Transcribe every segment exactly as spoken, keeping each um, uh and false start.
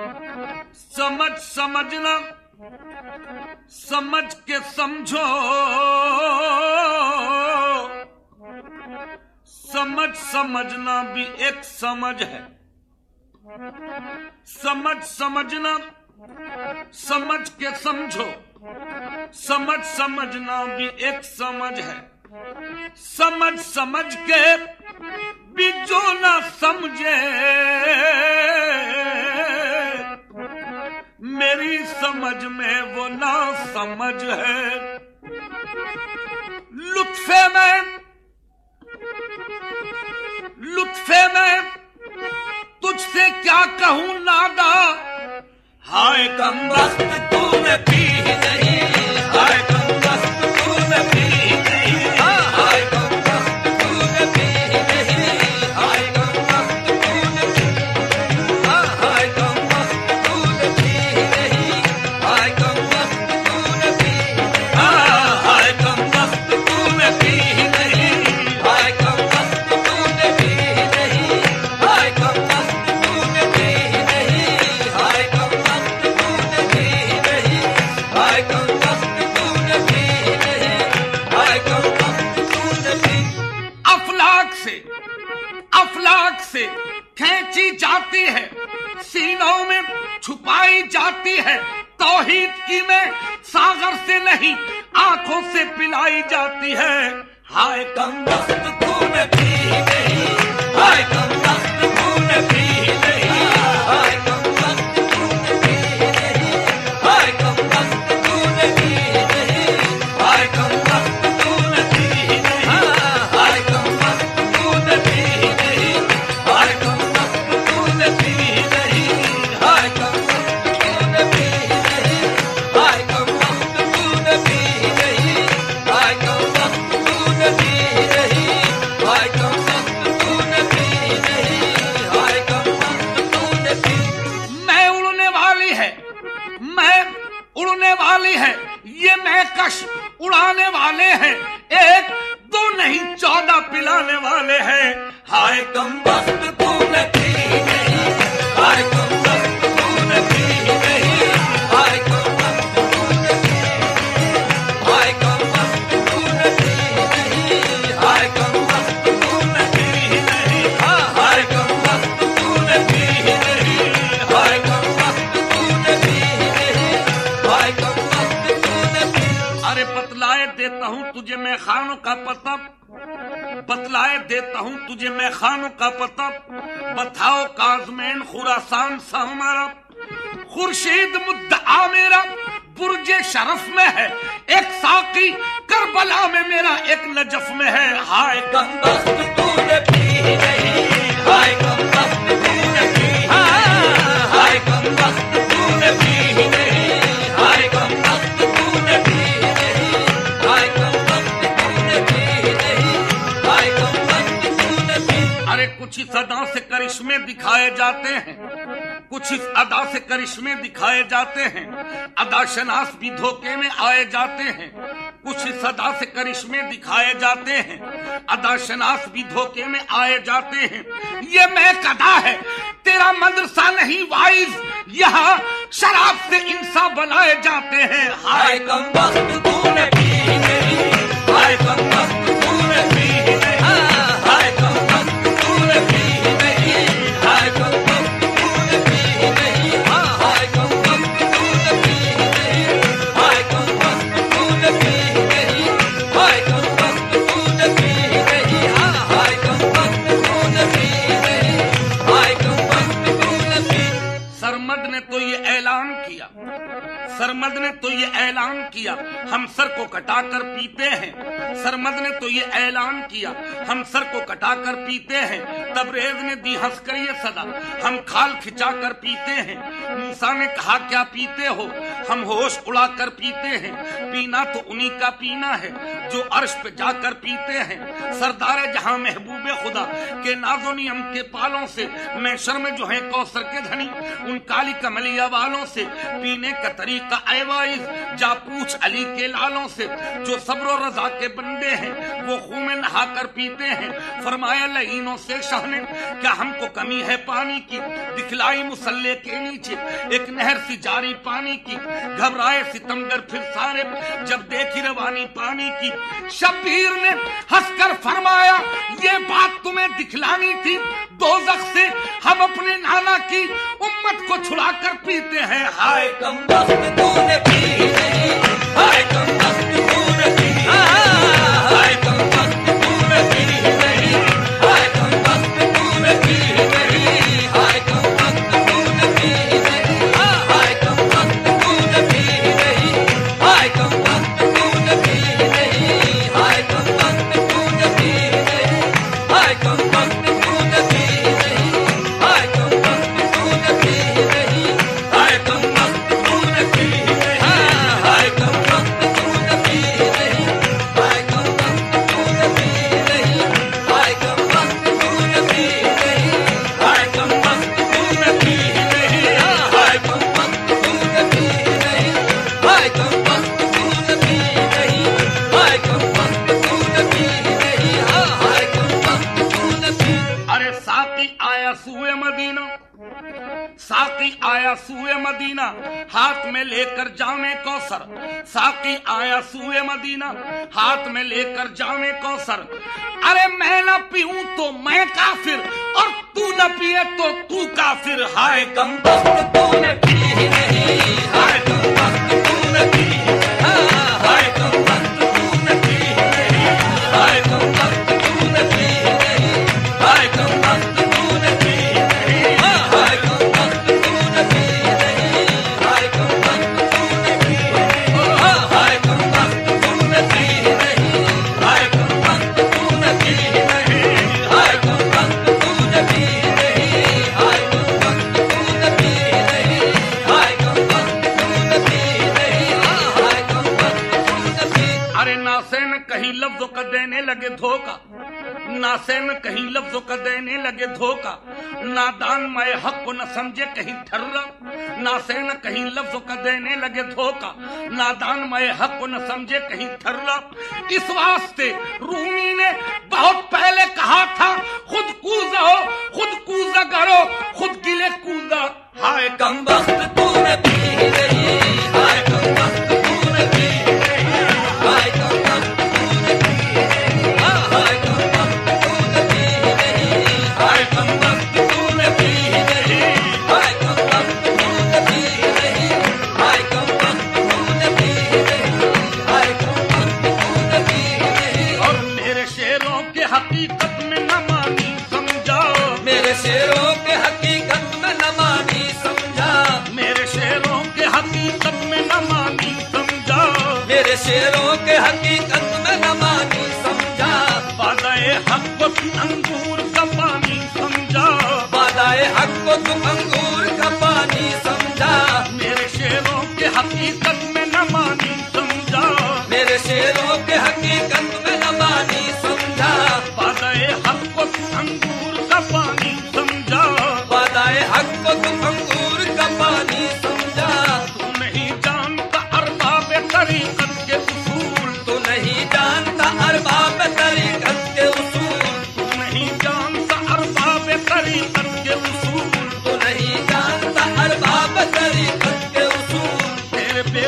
समझ समझना, समझ के समझो, समझ समझना भी एक समझ है। समझ समझना, समझ के समझो, समझ समझना भी एक समझ है। समझ समझ के भी जो ना समझे, मेरी समझ में वो ना समझ है। लुत्फे में, लुत्फे में तुझसे क्या कहूं नादा, हाय कमबख्त तूने पी नहीं, हाय कमबख्त तूने पी नहीं, हाय कमबख्त तूने पी नहीं, हाय कमबख्त तूने पी, हाय कमबख्त तूने पी नहीं, हाय कमबख्त तूने पी, हाय कमबख्त तूने पी नहीं, हाय कमबख्त तूने पी नहीं, हाय कमबख्त तूने पी नहीं, हाय कमबख्त तूने पी नहीं, हाय कमबख्त तूने पी नहीं, हाय कमबख्त तूने पी। अफलाक से, अफलाक से खींची जाती है, सीनों में छुपाई जाती है तौहीद की में, सागर से नहीं आंखों से पिलाई जाती है। हाय कमबख्त तूने पी नहीं, हाय कमबख्त तूने पी नहीं, हाय कमबख्त तूने पी नहीं, हाय कमबख्त तूने पी नहीं, हाय कमबख्त तूने पी नहीं, हाय कमबख्त तूने पी नहीं, हाय कमबख्त तूने पी नहीं, हाय कमबख्त तूने पी नहीं, हाय कमबख्त तूने पी नहीं, हाय कमबख्त तूने पी नहीं, हाय कमबख्त तूने पी नहीं, हाय कमबख्त तूने पी। मैं उड़ने वाली है, मैं उड़ने वाली है, ये महकश उड़ाने वाले हैं, एक दो नहीं चौदह पिलाने वाले हैं। हाय कमबख्त तूने पी नहीं, हाय कमबख्त तूने पी नहीं, हाय कमबख्त तूने पी नहीं, हाय कमबख्त तूने पी नहीं, हाय कमबख्त तूने पी नहीं, हाय कमबख्त तूने पी नहीं, हाय कमबख्त तूने पी नहीं, हाय कमबख्त तूने पी। अरे बतलाए देता हूँ तुझे मैं खानों का पता, बतलाए देता हूँ तुझे मैं खानों का पता, बताओ काज़मेन खुरासान सा हमारा, खुर्शीद मुद्दआ मेरा बुर्जे शरफ में है, एक साकी करबला में मेरा एक नजफ में है। हाय कमबख्त तूने पी नहीं, हाय कमबख्त तूने पी नहीं, हाय कमबख्त तूने पी नहीं, हाय कमबख्त तूने पी नहीं, हाय कमबख्त तूने पी नहीं, हाय कमबख्त तूने पी। अरे कुछ इस अदा से करिश्मे दिखाए जाते हैं, कुछ इस अदा से करिश्मे दिखाए जाते हैं, अदा शनास भी धोखे में आए जाते हैं, कुछ इस अदा से करिश्मे दिखाए जाते हैं, अदा शनास भी धोखे में आए जाते हैं। ये महक अदा है, तेरा मदरसा नहीं वाइज, यहाँ शराब से इंसान बनाए जाते हैं। हाय कमबख्त तूने पी नहीं, हाय कमबख्त तूने पी नहीं, हाय कमबख्त तूने पी नहीं, हाय कमबख्त तूने पी नहीं, हाय कमबख्त तूने पी नहीं, हाय कमबख्त तूने पी नहीं, हाय कमबख्त तूने पी नहीं, हाय कमबख्त तूने पी नहीं, हाय कमबख्त तूने पी। सरमद ने तो ये ऐलान किया, सरमद ने तो ये ऐलान किया हम सर को कटाकर पीते हैं, सरमद ने तो ये ऐलान किया हम सर को कटाकर पीते हैं। तबरेज ने दी हंसकर ये सदा हम खाल खिंचाकर पीते हैं। मूसा ने कहा क्या पीते हो, हम होश उड़ाकर पीते हैं। पीना तो उन्हीं का पीना है जो अर्श पे जाकर पीते हैं। सरदार जहां महबूबे खुदा के नाज़ो नियम के पालों से मैं शर्म जो है कौसर के धनी, उन काली कमलिया वालों से पीने का तरीका ऐवाइज जा पूछ अली के लालों से, जो सब्र और रजा के बंदे हैं वो खूह में नहा कर पीते हैं। फरमाया लईनों से शाह ने, क्या हमको कमी है पानी की? दिखलाई मुसल्ले के नीचे एक नहर सी जारी पानी की। घबराए सितमगर फिर सारे जब देखी रवानी पानी की। शब्बीर ने हंसकर फरमाया, ये बात तुम्हें दिखलानी थी, दोज़ख से हम अपने नाना की उम्मत को छुड़ा कर पीते हैं। हाय कमबख्त तूने पी नहीं, हाय कमबख्त तूने पी नहीं, हाय कमबख्त तूने पी नहीं, हाय कमबख्त तूने पी नहीं, हाय कमबख्त तूने पी नहीं, हाय कमबख्त तूने पी नहीं, हाय कमबख्त तूने पी नहीं, हाय कमबख्त तूने पी नहीं, हाय कमबख्त तूने पी नहीं, हाय कमबख्त तूने पी नहीं, हाय कमबख्त तूने पी नहीं, हाय कमबख्त तूने पी नहीं, हाय कमबख्त तूने पी नहीं, हाय कमबख्त तूने पी नहीं, हाय कमबख्त तूने पी नहीं, हाय कमबख्त तूने पी नहीं, हाय कमबख्त तूने पी नहीं, हाय कमबख्त तूने पी नहीं, हाय कमबख्त तूने पी। अरे साकी आया सूए मदीना, साकी आया सूए मदीना, हाथ में लेकर जामे कौसर। साकी आया सूए मदीना, हाथ में लेकर जामे कौसर। अरे मैं न पीऊं तो मैं काफिर, और तू न पिए तो तू काफिर। हाय कमबख्त तूने पी नहीं, हाय कमबख्त तूने पी नहीं, हाय कमबख्त तूने पी नहीं, हाय कमबख्त तूने पी नहीं, हाय कमबख्त तूने पी नहीं, हाय कमबख्त तूने पी नहीं, हाय कमबख्त तूने पी नहीं, हाय कमबख्त तूने पी नहीं, हाय कमबख्त तूने पी नहीं, हाय कमबख्त तूने पी नहीं, हाय कमबख्त तूने पी नहीं, हाय कमबख्त तूने पी नहीं, हाय कमबख्त तूने पी। अरे नासे न कहीं लफ्जों का देने लगे धोखा, नासे में कहीं लफ्जों का देने लगे धोखा। नादान मैं हक को न समझे कहीं ठर्रा, नासे न कहीं लफ्जों का देने लगे धोखा। नादान मैं हक को न समझे कहीं ठर्रा। इस वास्ते रूमी ने बहुत पहले कहा था, खुद कूजा हो खुद कूजा करो, खुद गिले कूदा। हाय कमबख्त तूने पी नहीं, हाय कमबख्त तूने पी नहीं, हाय कमबख्त तूने पी नहीं, हाय कमबख्त तूने पी नहीं, हाय कमबख्त तूने पी नहीं, हाय कमबख्त तूने पी नहीं, हाय कमबख्त तूने पी नहीं, हाय कमबख्त तूने पी नहीं। और मेरे शेरों के हकीकत में न मानी समझा, मेरे शेरों के हकीकत में न मानी समझा, मेरे शेरों के हकीकत में न मानी समझा, मेरे शेरों के हकीकत में न मानी समझा। बादाए हक को तू अंगूर का पानी समझा, बादाए हक को तू अंगूर का पानी समझा। मेरे शेरों के हकीकत में न मानी समझा, मेरे शेरों के हकीकत में न मानी समझा। बादाए हक को तू अंगूर का पानी समझा, बादाए हक को तू अंगूर का पानी समझा। तू नहीं जानता अरबाब तरीकत के उसूल, तू नहीं जानता अरबाब तरीकत के उसूल, तू नहीं जानता अरबाब तरीकत के उसूल, तू नहीं जानता अरबाब तरीकत के उसूल। तेरे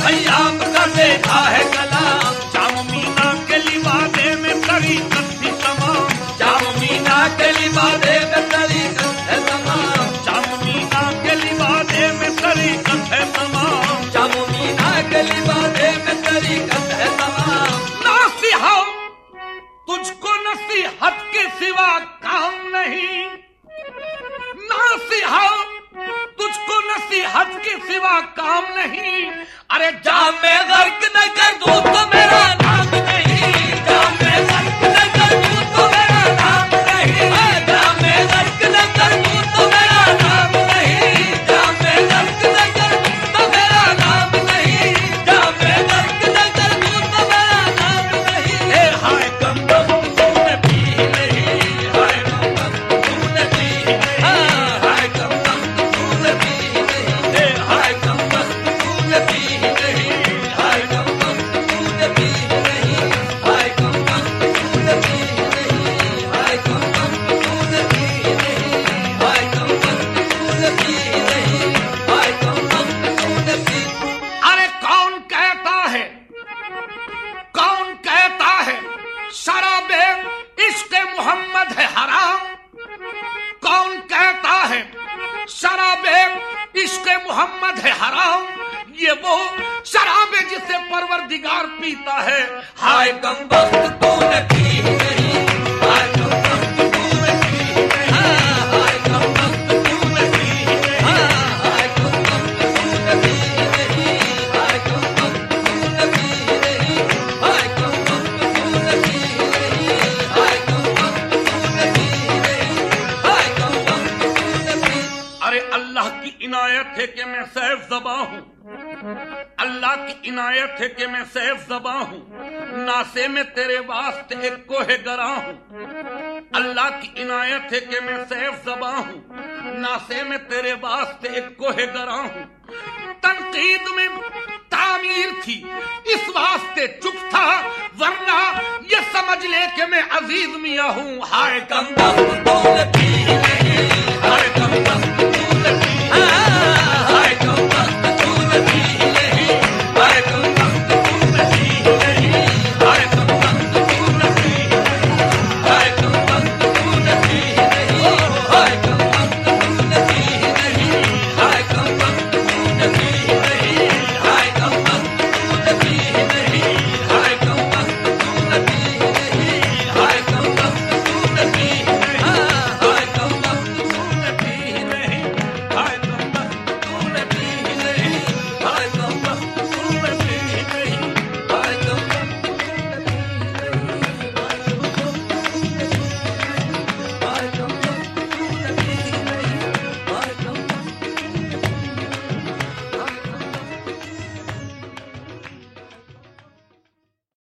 सयाब का देखा है कलाम, जाम मीना के लिबादे में तरीकत थी तमाम, जाम मीना के लिबादे में तरीकत है तमाम, जाम मीना के लिबादे में तरीकत है तमाम, जाम मीना के लिबादे में तरीकत है तमाम। नसीहत तुझको नसीहत के सिवा काम नहीं, नसीहत तुझको नसीहत के सिवा काम नहीं, अरे जाम में गर्क न कर दूं तो मेरा नाम नहीं, जाम में गर्क न कर दूं तो मेरा नाम नहीं, जाम में गर्क न कर दूं तो मेरा नाम नहीं, जाम में गर्क न कर दूं तो मेरा नाम नहीं, जाम में गर्क न कर दूं तो मेरा नाम नहीं। ए हाय कमबख्त तूने पी नहीं, हाय कमबख्त तूने पी नहीं, हाय कमबख्त तूने पी नहीं, ए हाय कमबख्त तूने पी नहीं, हाय कमबख्त तूने पी नहीं, हाय कमबख्त तूने पी नहीं, हाय कमबख्त तूने पी नहीं, हाय कमबख्त तूने पी नहीं, हाय कमबख्त तूने पी। अरे कौन कहता है, कौन कहता है शराबे इश्क मोहम्मद है हराम, कौन कहता है शराबे इश्क मोहम्मद है हराम, ये वो शराबे जिसे परवरदिगार पीता है। हाय कमबख्त तूने पी नहीं, हाय कमबख्त तूने पी नहीं, हाय कमबख्त तूने पी नहीं, हाय कमबख्त तूने पी नहीं, हाय कमबख्त तूने पी नहीं, हाय कमबख्त तूने पी नहीं, हाय कमबख्त तूने पी नहीं, हाय कमबख्त तूने पी। अरे अल्लाह की इनायत है कि मैं सैफ ज़बा हूँ, अल्लाह की इनायत है कि मैं सैफ ज़बा हूँ, नासे में तेरे वास्ते एक कोहे गरा हूँ, अल्लाह की इनायत है कि मैं सैफ ज़बा हूँ, नासे में तेरे वास्ते एक कोहे गरा हूँ। तनकीद में तामीर थी इस वास्ते चुप था, वरना ये समझ ले कि मैं अजीज मियाँ हूँ। हाय कमबख्त तूने पी